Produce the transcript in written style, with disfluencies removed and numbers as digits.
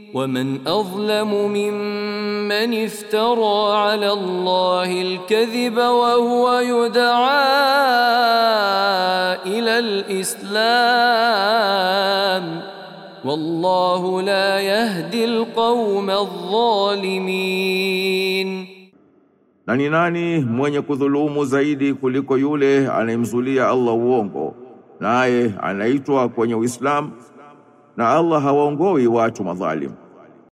ومن أظلم ممن افترى على الله الكذب وهو يدعى إلى الإسلام والله لا يهدي القوم الظالمين. Na ni nani mwenye kudhulumu zaidi kuliko yule anayemzulia Allah uongo naye anaitwa kwenye Uislamu, na Allah hawaongoi watu madhalimu.